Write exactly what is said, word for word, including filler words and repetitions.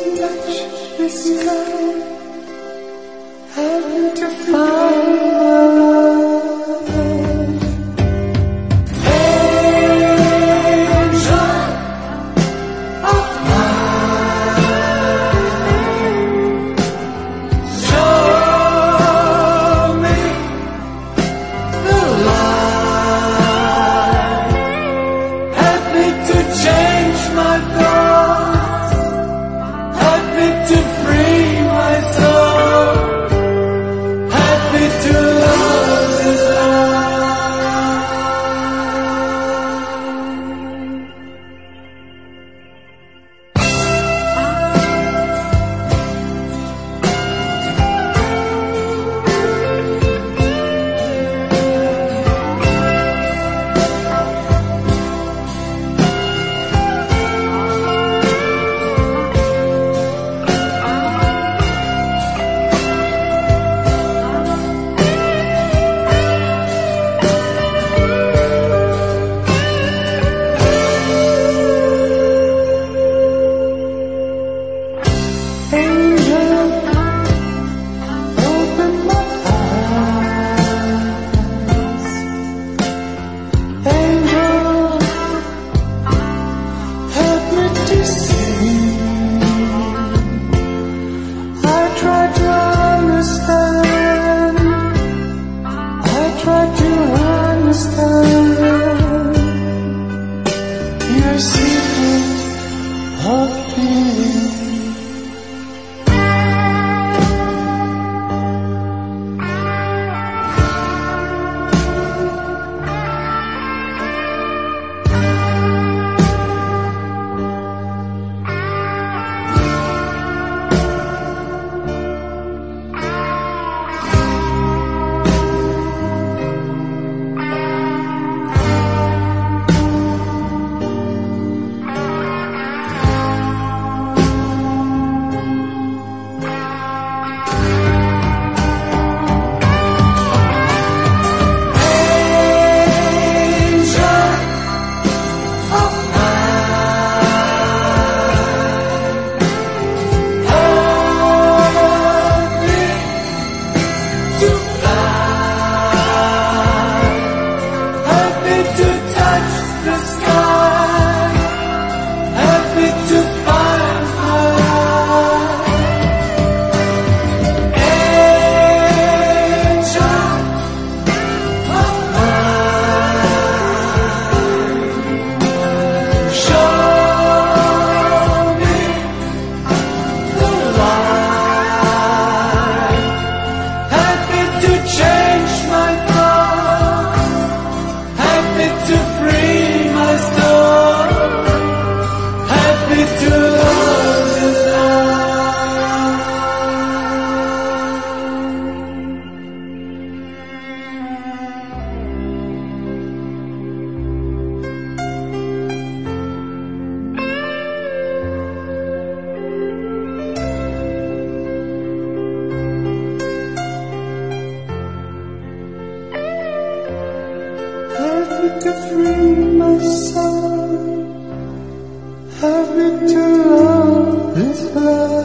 touch the sky, having to find my love. Angel of mine, show me the light, help me to change my thoughts, help me to free my soul, help me to love this life. Angel, open my eyes. Angel, help me to see. I try to understand, I try to understand your secret of being. Help me to free my soul, help me to love this love.